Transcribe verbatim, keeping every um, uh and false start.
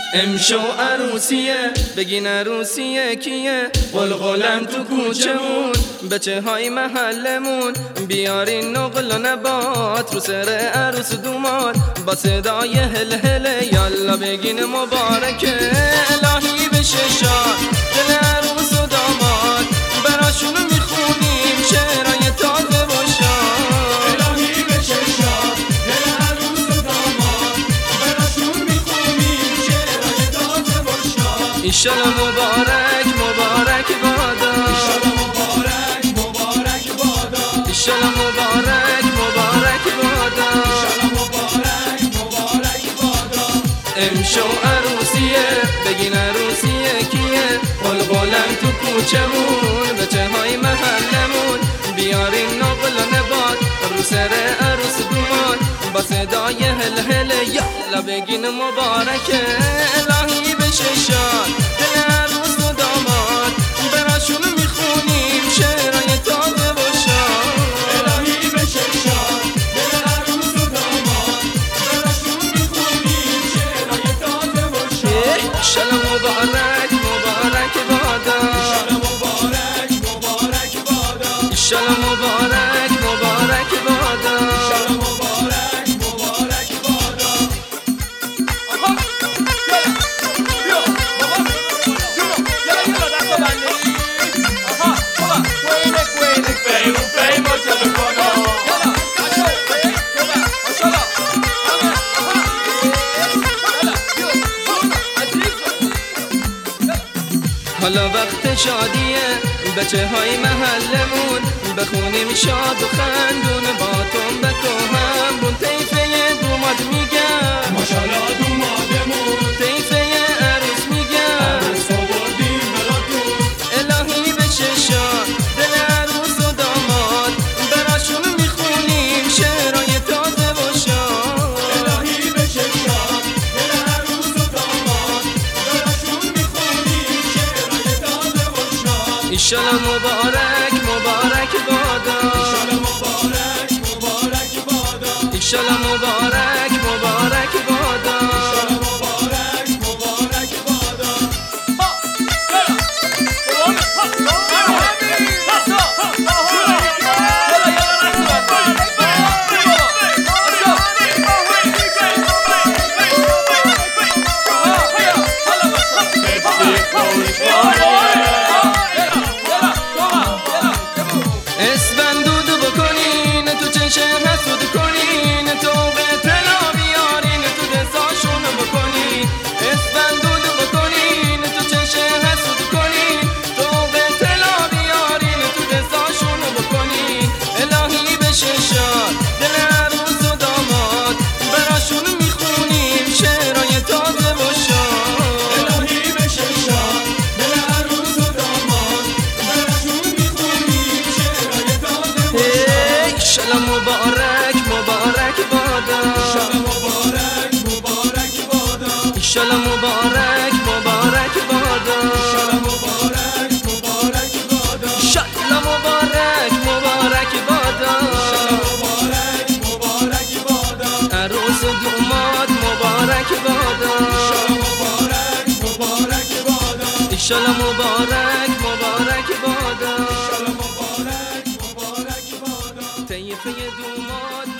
امشو عروسیه بگین عروسیه کیه، قلقلم تو کوچمون بچه های محلمون، بیارین نقل و نبات رو سر عروس دومات، با صدای هل هله یالا بگین مبارکه. الهی بشه شاد دل عروس و داماد، براشون میخونیم شعرهای تازه و شاد. الهی بشه شاد دل عروس و داماد، براشون میخونیم شعرهای تازه و شاد. ایشالا مبارک مبارک بادا، ایشالا مبارک مبارک بادا، ایشالا مبارک مبارک بادا، ایشالا مبارک مبارک بادا. امشو عروسیه بگین عروسیه کیه، قلقلم تو کوچمون بچه های محلمون، بیارین نقل و نبات رو سر عروس دومات، با صدای هل هله یالا بگین مبارکه. الهی بشه شاد دل عروس و داماد، براشون میخونیم شعرهای تازه و شاد. الهی بشه شاد دل عروس و داماد، براشون میخونیم شعرهای تازه و شاد. ایشالا مبارک مبارک بادا، ایشالا مبارک مبارک بادا، ایشالا مبارک مبارک بادا، ایشالا مبارک مبارک بادا. حالا وقت شادیه بچه های محلمون، بخونیم شاد و خندون با تنبک و همبون. طیفه دوماد میگم ماشالله دومادمون، طیفه عروس میگم عروس آوردیم براتون. الهی بشه شاد دل عروس و داماد، براشون میخونیم شعرهای تازه و شاد. الهی بشه شاد دل عروس و داماد، براشون میخونیم شعرهای تازه و شاد. ایشالا مبارک مبارک بادا، ایشالا مبارک مبارک بادا، ایشالا مبارک مبارک بادا، ایشالا مبارک مبارک بادا. اسفندود بکنین تو چشه حسود کنین، توبه طلا بیارین تو دستاشون بکنین. اسفندود بکنین تو چشه حسود کنین، توبه طلا بیارین تو دستاشون بکنین. الهی بشه شاد دل عروس و داماد، براشون میخونیم شعرهای تازه و شاد. الهی بشه شاد دل عروس و داماد، براشون میخونیم شعرهای تازه و شاد. ایشالا مبارک مبارک بادا، ایشالا مبارک مبارک بادا، ایشالا مبارک مبارک بادا، ایشالا مبارک مبارک بادا، ایشالا مبارک مبارک بادا. مبارک مبارک بادا، عروس و دوماد مبارک بادا، مبارک مبارک بادا، ایشالا مبارک مبارک بادا، مبارک مبارک بادا. طیفه دوماد